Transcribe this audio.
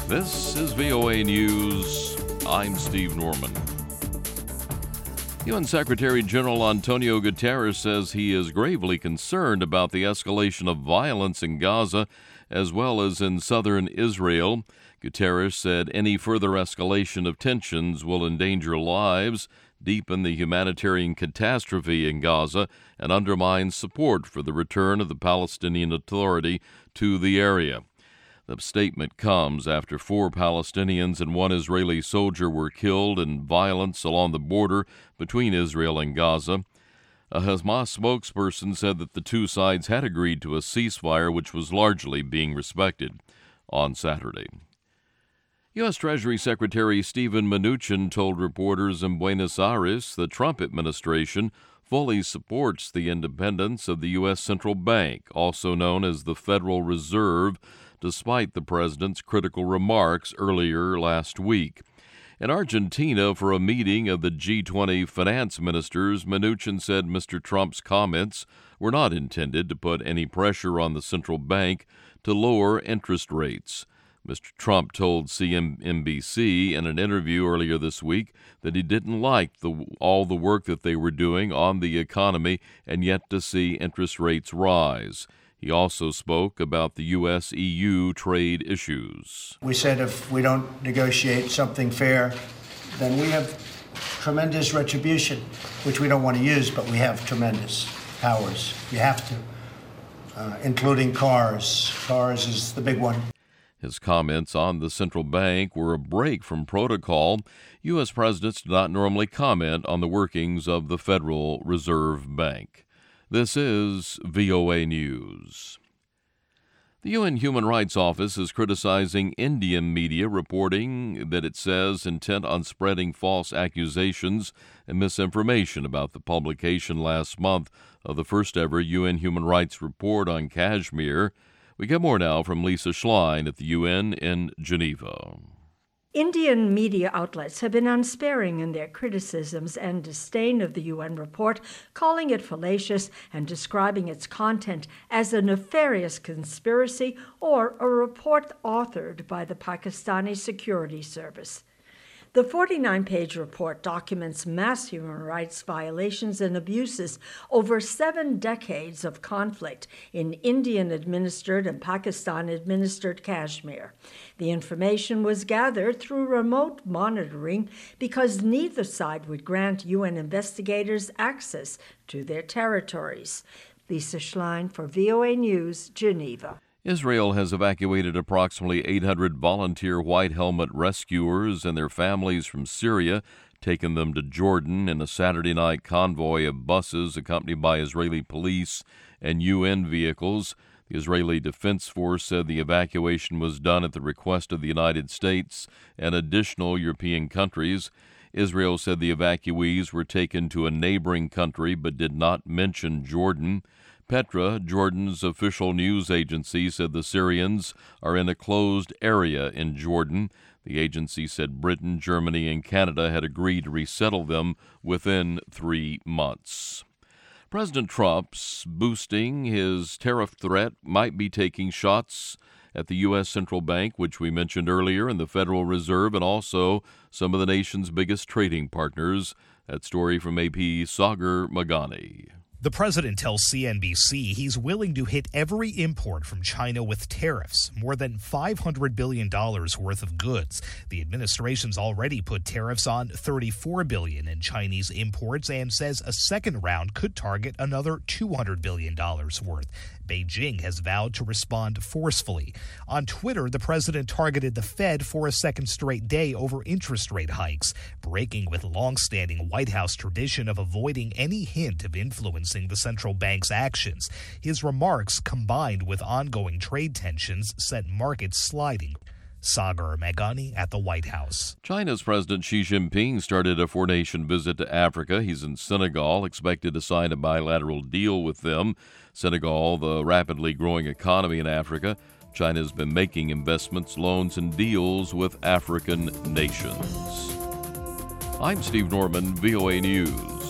This is VOA News. I'm Steve Norman. UN Secretary General Antonio Guterres says he is gravely concerned about the escalation of violence in Gaza as well as in southern Israel. Guterres said any further escalation of tensions will endanger lives, deepen the humanitarian catastrophe in Gaza, and undermine support for the return of the Palestinian Authority to the area. The statement comes after 4 Palestinians and 1 Israeli soldier were killed in violence along the border between Israel and Gaza. A Hamas spokesperson said that the two sides had agreed to a ceasefire, which was largely being respected on Saturday. U.S. Treasury Secretary Steven Mnuchin told reporters in Buenos Aires the Trump administration fully supports the independence of the U.S. Central Bank, also known as the Federal Reserve, despite the president's critical remarks earlier last week. In Argentina, for a meeting of the G20 finance ministers, Mnuchin said Mr. Trump's comments were not intended to put any pressure on the central bank to lower interest rates. Mr. Trump told CNBC in an interview earlier this week that he didn't like all the work that they were doing on the economy and yet to see interest rates rise. He also spoke about the U.S.-EU trade issues. We said if we don't negotiate something fair, then we have tremendous retribution, which we don't want to use, but we have tremendous powers. You have to, including cars. Cars is the big one. His comments on the central bank were a break from protocol. U.S. presidents do not normally comment on the workings of the Federal Reserve Bank. This is VOA News. The UN Human Rights Office is criticizing Indian media reporting that it says intent on spreading false accusations and misinformation about the publication last month of the first-ever UN Human Rights Report on Kashmir. We get more now from Lisa Schlein at the UN in Geneva. Indian media outlets have been unsparing in their criticisms and disdain of the UN report, calling it fallacious and describing its content as a nefarious conspiracy or a report authored by the Pakistani Security Service. The 49-page report documents mass human rights violations and abuses over 7 decades of conflict in Indian-administered and Pakistan-administered Kashmir. The information was gathered through remote monitoring because neither side would grant UN investigators access to their territories. Lisa Schlein for VOA News, Geneva. Israel has evacuated approximately 800 volunteer White Helmet rescuers and their families from Syria, taken them to Jordan in a Saturday night convoy of buses accompanied by Israeli police and UN vehicles. The Israeli Defense Force said the evacuation was done at the request of the United States and additional European countries. Israel said the evacuees were taken to a neighboring country but did not mention Jordan. Petra, Jordan's official news agency, said the Syrians are in a closed area in Jordan. The agency said Britain, Germany, and Canada had agreed to resettle them within 3 months. President Trump's boosting his tariff threat might be taking shots at the U.S. Central Bank, which we mentioned earlier, and the Federal Reserve, and also some of the nation's biggest trading partners. That story from AP Sagar Magani. The president tells CNBC he's willing to hit every import from China with tariffs, more than $500 billion worth of goods. The administration's already put tariffs on $34 billion in Chinese imports and says a second round could target another $200 billion worth. Beijing has vowed to respond forcefully. On Twitter, the president targeted the Fed for a second straight day over interest rate hikes, breaking with long-standing White House tradition of avoiding any hint of influencing the central bank's actions. His remarks, combined with ongoing trade tensions, set markets sliding. Sagar Magani at the White House. China's President Xi Jinping started a 4-nation visit to Africa. He's in Senegal, expected to sign a bilateral deal with them. Senegal, the rapidly growing economy in Africa. China's been making investments, loans, and deals with African nations. I'm Steve Norman, VOA News.